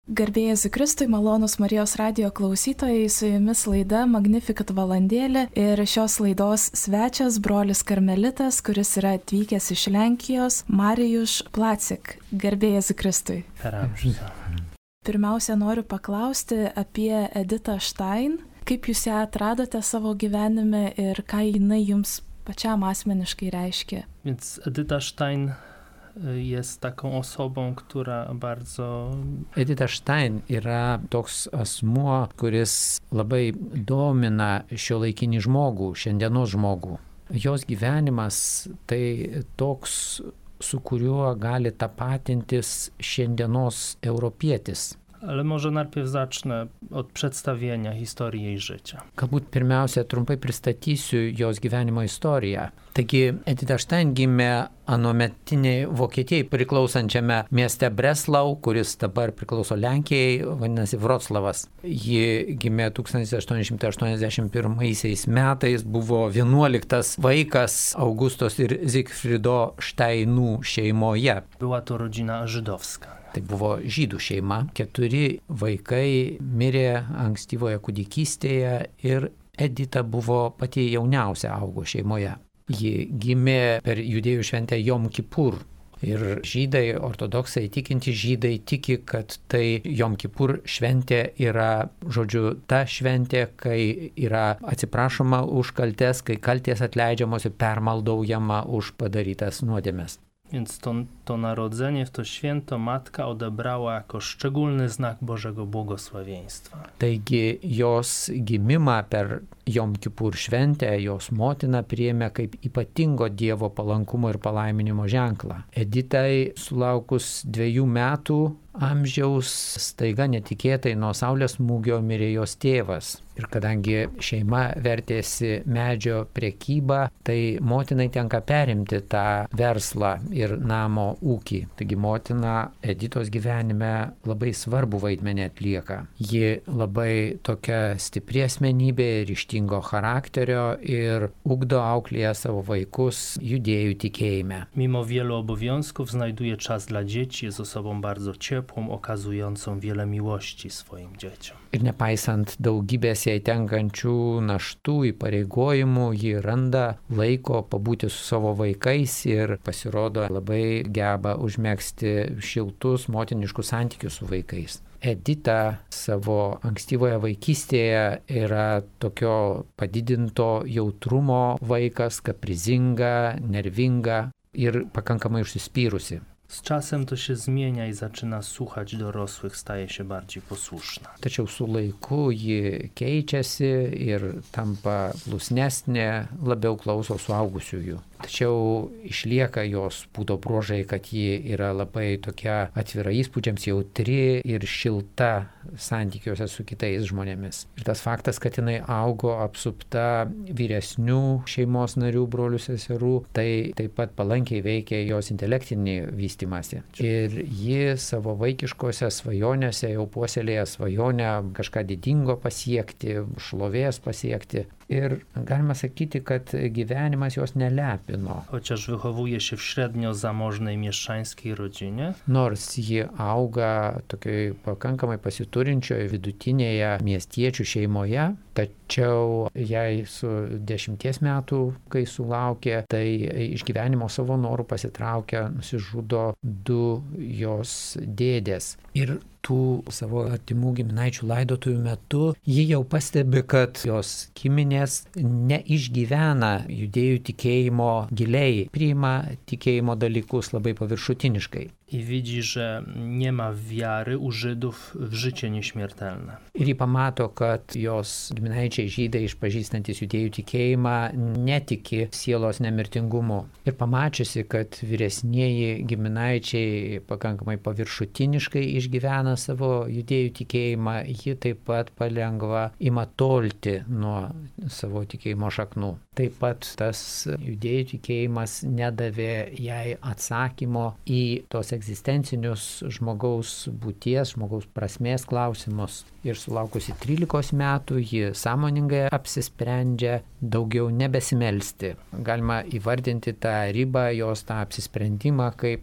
Garbė Jėzui Kristui, malonūs Marijos radijo klausytojai, su jumis laida Magnificat valandėlė ir šios laidos svečias brolis karmelitas, kuris yra atvykęs iš Lenkijos, Marijuš Placik. Garbė Jėzui Kristui. Pirmiausia, noriu paklausti apie Editą Štain. Kaip jūs ją atradote savo gyvenime ir ką jinai jums pačiam asmeniškai reiškia? Więc Edyta Štain jest taką osobą, która bardzo... Edita Štain yra toks asmuo, kuris labai domina šiuolaikinį žmogų, šiandienos žmogų. Jos gyvenimas tai toks, su kuriuo gali tapatintis šiandienos europietis. Ale może najpierw zacznę od przedstawienia historii jej życia. Galbūt pirmiausia trumpai pristatysiu jos gyvenimo istoriją. Taigi Edita Štain gimė anuometiniai Vokietijai priklausančiame mieste Breslau, kuris dabar priklauso Lenkijai, vadinasi Vroclavas. Ji gimė 1881 metais, buvo 11 vaikas Augustos ir Zygfrido Štainų šeimoje. Była to rodzina żydowska. Tai buvo žydų šeima. 4 vaikai mirė ankstyvoje kūdikystėje ir Edita buvo pati jauniausia augo šeimoje. Ji gimė per judėjų šventę Jom Kipur. Ir žydai, ortodoksai tikinti žydai tiki, kad tai Jom Kipur šventė yra, žodžiu, ta šventė, kai yra atsiprašoma už kaltes, kai kaltės atleidžiamos ir permaldaujama už padarytas nuodėmes. Więc to narodzenie w to święto matka odebrała jako szczególny znak Bożego błogosławieństwa. Taigi jos gimimą per Jom Kipur šventę jos motina priėmė kaip ypatingo Dievo palankumo ir palaiminimo ženklą. Editai sulaukus 2 metų amžiaus staiga netikėtai nuo saulės smūgio mirė jos tėvas. Ir kadangi šeima vertėsi medžio prekybą, tai motinai tenka perimti tą verslą ir namo ūkį. Taigi motina Editos gyvenime labai svarbu vaidmenį atlieka. Ji labai tokia stipri asmenybė, ryžtingo charakterio ir ugdo, auklėja savo vaikus judėjų tikėjime. Mimo wielu obowiązków znajduje czas dla dzieci, jest osobą bardzo ciepłą, okazującą wiele miłości swoim dzieciom. Ir nepaisant daugybės jai tenkančių naštų įpareigojimų, ji randa laiko pabūti su savo vaikais ir pasirodo labai geba užmegzti šiltus motiniškus santykius su vaikais. Edita savo ankstyvoje vaikystėje yra tokio padidinto jautrumo vaikas, kaprizinga, nervinga ir pakankamai užsispyrusi. Z czasem to się zmienia i zaczyna słuchać dorosłych, staje się bardziej posłuszna. Tačiau su laiku ji keičiasi ir tampa klusnesnė, labiau klauso suaugusiųjų. Tačiau išlieka jos būdo bruožai, kad ji yra labai tokia atvira įspūdžiams, jautri ir šilta santykiuose su kitais žmonėmis. Ir tas faktas, kad jinai augo apsupta vyresnių šeimos narių, brolių, seserų, tai taip pat palankiai veikia jos intelektinį vystymąsi. Ir ji savo vaikiškose svajonėse jau puoselėja svajonę kažką didingo pasiekti, šlovės pasiekti. Ir galima sakyti, kad gyvenimas jos nelepino. Chociaż wychowuje się w średnio zamożnej mieszczańskiej rodzinie. Nors ji auga tokioj pakankamai pasiturinčioje vidutinėje miestiečių šeimoje, tačiau jai su 10 metų, kai sulaukė, tai iš gyvenimo savo norų pasitraukia, nusižudo 2 jos dėdės. Ir tų savo artimų giminaičių laidotuvių metu ji jau pastebi, kad jos giminės neišgyvena judėjų tikėjimo giliai, priima tikėjimo dalykus labai paviršutiniškai. I widzi, że nie ma wiary u Żydów w życie nieśmiertelne. Ir ji pamato, kad jos giminaičiai žydai išpažįstantis judėjų tikėjimą netiki sielos nemirtingumu. Ir pamačiusi, kad vyresnieji giminaičiai pakankamai paviršutiniškai išgyvena savo judėjų tikėjimą, ji taip pat palengva ima tolti nuo savo tikėjimo šaknų. taip pat tas judėjų tikėjimas nedavė jai atsakymo į tos egzistencinius žmogaus būties, žmogaus prasmės klausimus. Ir sulaukusi 13 metų ji sąmoningai apsisprendžia daugiau nebesimelsti. Galima įvardinti tą ribą, jos tą apsisprendimą kaip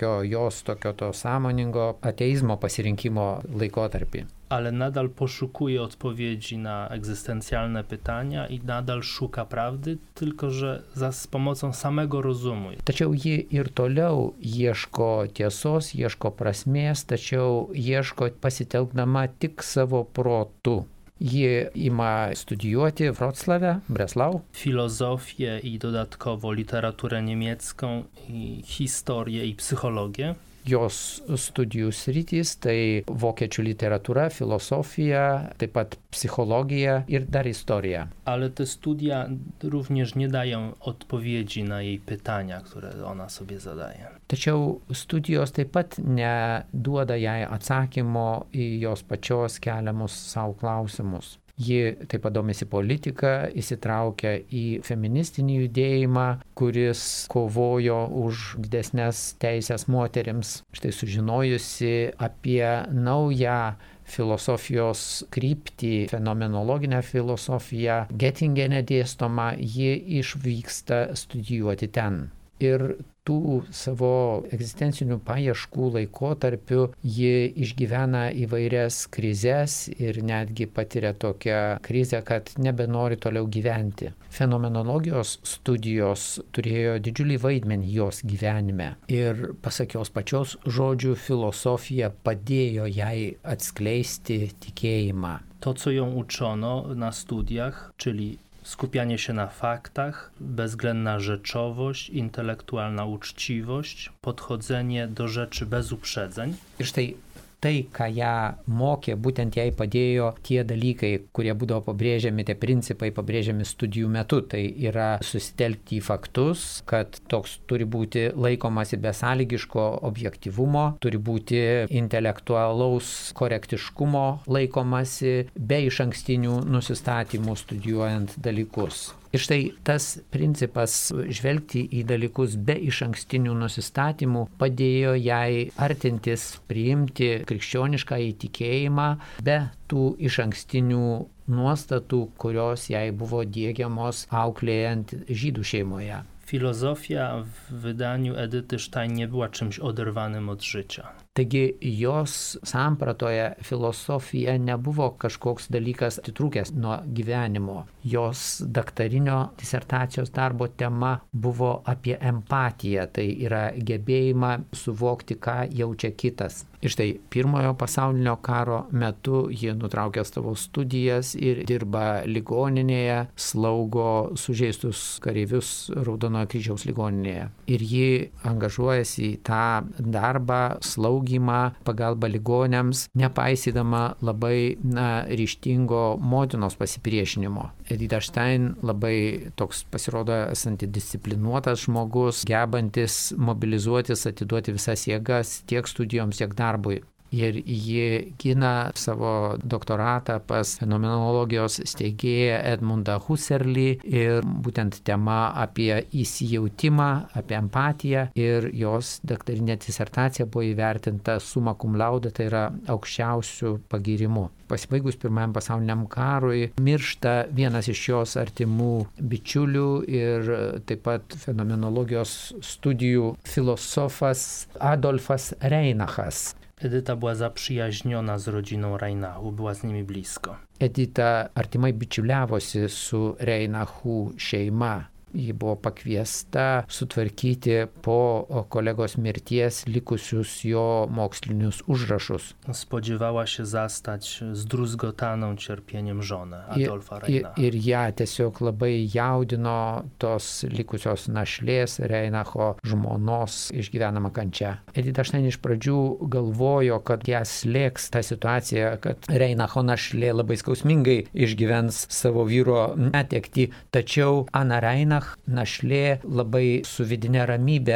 tokio to sąmoningo ateizmo pasirinkimo laikotarpį. Ale nadal poszukuje odpowiedzi na egzystencjalne pytania i nadal szuka prawdy, tylko że z pomocą samego rozumu. Tačiau ji ir toliau ieško tiesos, ieško prasmės, tačiau ieško pasitelkdama tik savo protu. Ji ima studijuoti Wrocławie, Breslau. Filozofię i dodatkowo literaturę niemiecką, i historię i psychologię. Jos studijų sritys tai vokiečių literatūra, filosofija, taip pat psychologija ir dar istorija. Ale te studia również nie dają odpowiedzi na jej pytania, które ona sobie zadaje. Tačiau studijos taip pat neduoda jai atsakymo į jos pačios keliamus savo klausimus. Ji taip pat domisi politika, įsitraukia į feministinį judėjimą, kuris kovojo už didesnės teisės moterims. Štai sužinojusi apie naują filosofijos kryptį, fenomenologinę filosofiją, Gettingene dėstomą, ji išvyksta studijuoti ten. Ir tų savo egzistencinių paieškų laikotarpiu ji išgyvena įvairias krizes ir netgi patiria tokią krizę, kad nebenori toliau gyventi. Fenomenologijos studijos turėjo didžiulį vaidmenį jos gyvenime. Ir pasak jos pačios žodžių, filosofija padėjo jai atskleisti tikėjimą. To, co ją uczono na studiach, czyli skupianie się na faktach, bezwzględna rzeczowość, intelektualna uczciwość, podchodzenie do rzeczy bez uprzedzeń. Ir štai tai, ką ją mokė, būtent jai padėjo tie dalykai, kurie būdavo pabrėžiami, tie principai pabrėžiami studijų metu. Tai yra susitelkti į faktus, kad toks turi būti laikomasi besąlygiško objektyvumo, turi būti intelektualaus korektiškumo laikomasi, be išankstinių nusistatymų studijuojant dalykus. Ir štai tas principas žvelgti į dalykus be išankstinių nusistatymų padėjo jai artintis, priimti krikščionišką įtikėjimą be tų išankstinių nuostatų, kurios jai buvo diegiamos auklėjant žydų šeimoje. Filozofia w wydaniu Edyty Stein nie była czymś oderwanym od życia. Taigi jos sampratoje filosofija nebuvo kažkoks dalykas atitrūkęs nuo gyvenimo. Jos daktarinio disertacijos darbo tema buvo apie empatiją, tai yra gebėjimą suvokti, ką jaučia kitas. Ir štai pirmojo pasaulinio karo metu ji nutraukė savo studijas ir dirba ligoninėje, slaugo sužeistus kareivius Raudonojo kryžiaus ligoninėje. Ir ji angažuojasi į tą darbą, slaugimą, pagalbą ligoniams, nepaisydama labai ryžtingo motinos pasipriešinimo. Edita Stein labai toks pasirodo esanti disciplinuotas žmogus, gebantis mobilizuotis, atiduoti visas jėgas tiek studijoms, tiek darbui. Ir ji gina savo doktoratą pas fenomenologijos steigėją Edmundą Husserlį ir būtent tema apie įsijautimą, apie empatiją, ir jos daktarinė disertacija buvo įvertinta summa cum laude, tai yra aukščiausių pagyrimų. Pasibaigus Pirmajam pasauliniam karui miršta vienas iš jos artimų bičiulių ir taip pat fenomenologijos studijų filosofas Adolfas Reinachas. Edyta była zaprzyjaźniona z rodziną Reinachu, była z nimi blisko. Edita artimai bičiuliavosi su Reinachų šeima. Ji buvo pakviesta sutvarkyti po kolegos mirties likusius jo mokslinius užrašus. Spodziewała się zastać zdruzgotaną cierpieniem żonę Adolfa Reinacha. Ir ją tiesiog labai jaudino tos likusios našlės Reinacho žmonos išgyvenama kančia. Edita Stein iš pradžių galvojo, kad ją slėgs ta situacija, kad Reinacho našlė labai skausmingai išgyvens savo vyro netektį, tačiau Ana Reinach našlė labai su vidinė ramybė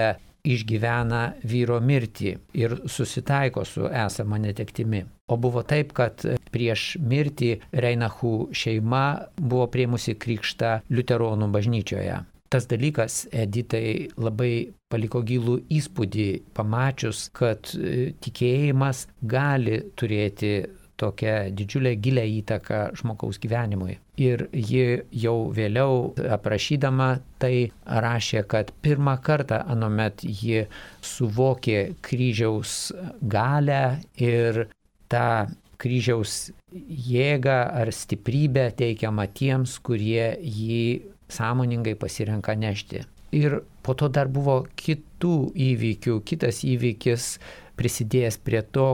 išgyvena vyro mirtį ir susitaiko su esama netektimi. O buvo taip, kad prieš mirtį Reinachų šeima buvo priėmusi krikštą liuteronų bažnyčioje. Tas dalykas Editai labai paliko gilų įspūdį, pamačius, kad tikėjimas gali turėti tokią didžiulę gilę įtaką žmogaus gyvenimui. Ir ji jau vėliau aprašydama tai rašė, kad pirmą kartą anuomet ji suvokė kryžiaus galę ir tą kryžiaus jėgą ar stiprybę teikiamą tiems, kurie jį sąmoningai pasirenka nešti. Ir po to dar buvo kitų įvykių. Kitas įvykis prisidėjęs prie to,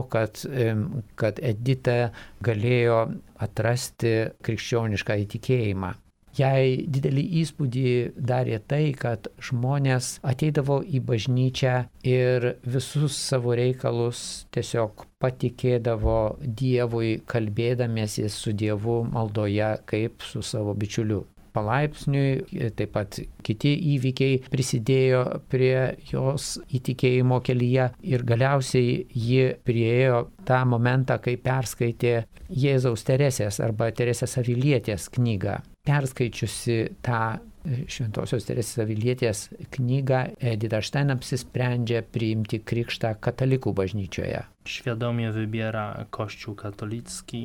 kad Edita galėjo atrasti krikščionišką įtikėjimą. Jai didelį įspūdį darė tai, kad žmonės ateidavo į bažnyčią ir visus savo reikalus tiesiog patikėdavo Dievui, kalbėdamiesi su Dievu maldoje kaip su savo bičiuliu. Palaipsniui taip pat kiti įvykiai prisidėjo prie jos įtikėjimo kelyje ir galiausiai ji priėjo tą momentą, kai perskaitė Jėzaus Teresės arba Teresės Avilietės knygą. Perskaičiusi tą Šventosios Teresės Avilietės knygą, Edita Stein apsisprendžia priimti krikštą katalikų bažnyčioje. Świadomie wybiera Kościół katolicki.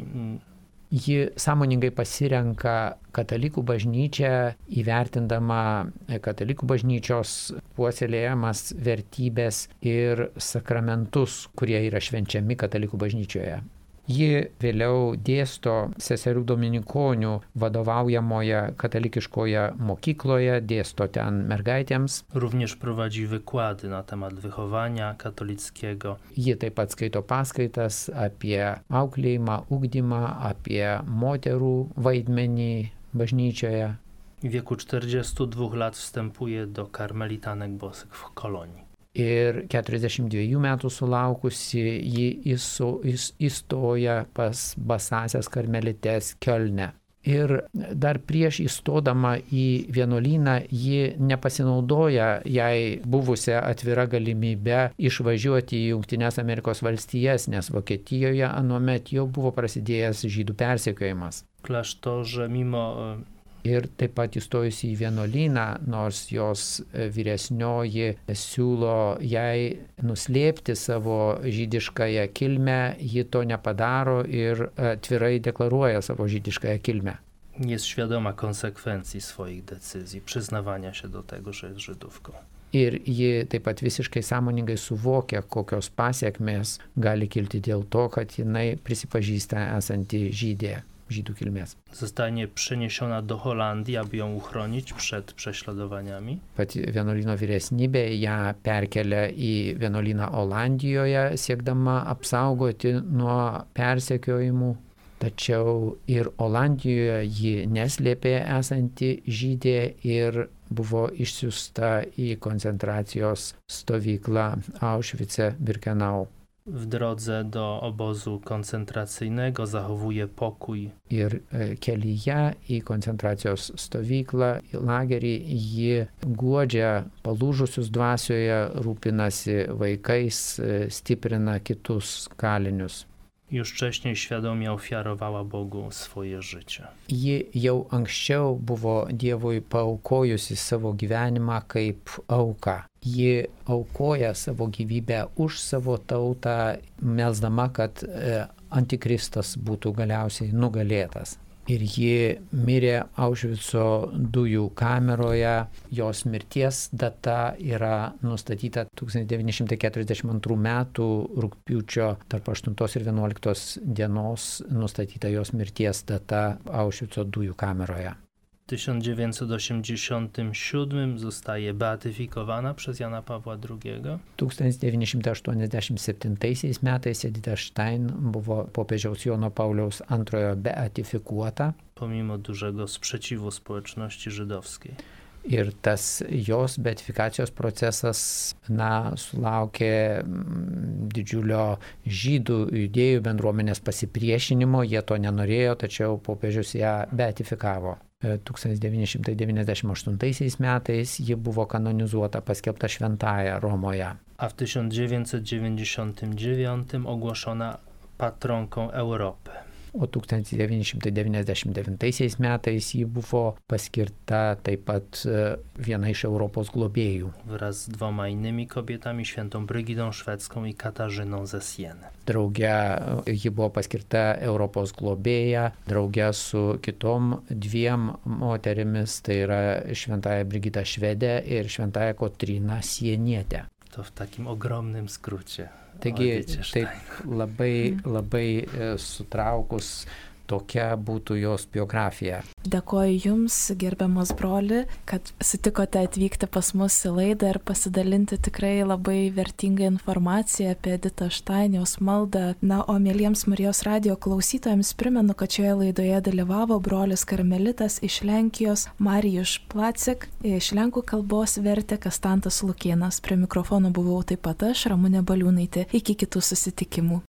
Ji sąmoningai pasirenka katalikų bažnyčią, įvertindama katalikų bažnyčios puoselėjamas vertybės ir sakramentus, kurie yra švenčiami katalikų bažnyčioje. Ji vėliau dėsto seserių dominikonių vadovaujamoje katalikiškoje mokykloje, dėsto ten mergaitėms. Również prowadzi wykłady na temat wychowania katolickiego. Ji taip pat skaito paskaitas apie auklėjimą, ugdymą, apie moterų vaidmenį bažnyčioje. W wieku 42 lat wstępuje do karmelitanek bosych w Kolonii. Ir 42 metų sulaukusi ji įstoja pas basasias karmelites Kiolne. Ir dar prieš įstodama į vienuolyną ji nepasinaudoja jai buvusią atvirą galimybę išvažiuoti į Jungtines Amerikos valstijas, nes Vokietijoje anuomet jau buvo prasidėjęs žydų persekiojimas. Klasztorze mimo Ir taip pat įstojusi į vienuolyną, nors jos vyresnioji siūlo jai nuslėpti savo žydiškąją kilmę, ji to nepadaro ir atvirai deklaruoja savo žydiškąją kilmę. Jest świadoma konsekwencji swoich decyzji, przyznawania się do tego, że jest Żydówką. Ir ji taip pat visiškai sąmoningai suvokia, kokios pasiekmės gali kilti dėl to, kad jinai prisipažįsta esanti žydė. Żydų kilmės. Zostanie przeniesiona do Holandii, aby ją uchronić przed prześladowaniami. Pati vienuolyno vyresnybė ją perkelia į vienuolyną Olandijoje, siekdama apsaugoti nuo persekiojimų. Tačiau ir Olandijoje ji neslėpė esanti žydė ir buvo išsiųsta į koncentracijos stovyklą Auschwitze-Birkenau. W drodze do obozu koncentracyjnego zachowuje pokój. Ir kelyje į koncentracijos stovyklą, į lagerį, ji guodžia palūžusius dvasioje, rūpinasi vaikais, stiprina kitus kalinius. Już wcześniej świadomie ofiarowała Bogu swoje życie. Ji jau anksčiau buvo Dievui paaukojusi savo gyvenimą kaip auką. Ji aukoja savo gyvybę už savo tautą, melsdama, kad antikristas būtų galiausiai nugalėtas. Ir ji mirė Aušvico dujų kameroje. Jos mirties data yra nustatyta 1942 metų rugpjūčio tarp 8 ir 11 dienos nustatyta jos mirties data Aušvico dujų kameroje. W 1987 zostaje beatyfikowana przez Jana Pawła II. 1987 metais Edita Stein buvo popiežiaus Jono Pauliaus II beatifikuota. Pomimo dużego sprzeciwu społeczności żydowskiej. Ir tas jos beatifikacijos procesas, sulaukė didžiulio žydų judėjų bendruomenės pasipriešinimo, jie to nenorėjo, tačiau popiežius ją beatifikavo. 1998 metais ji buvo kanonizuota, paskelbta šventąja Romoje. A w 1999 ogłoszona patronką Europy. O 1999 metais ji buvo paskirta taip pat viena iš Europos globėjų. Wraz z 2 innymi kobietami, świętą Brygidą Szwedzką i Katarzyną ze Sieny. Drauge ji buvo paskirta Europos globėja, drauge su kitom 2 moterimis, tai yra šventąja Brigita Švedė ir šventąja Kotryna Sienietė. To w takim ogromnym skrócie. Taigi, taip labai sutraukus, tokia būtų jos biografija. Dėkoju Jums, gerbiamas broli, kad sutikote atvykti pas mus į laidą ir pasidalinti tikrai labai vertingą informaciją apie Editą Štain, jos maldą. O mieliems Marijos radijo klausytojams primenu, kad šioje laidoje dalyvavo brolis karmelitas iš Lenkijos Marijus Placik, iš lenkų kalbos vertė Kastantas Lukėnas. Prie mikrofono buvau taip pat aš, Ramunė Baliūnaitė. Iki kitų susitikimų.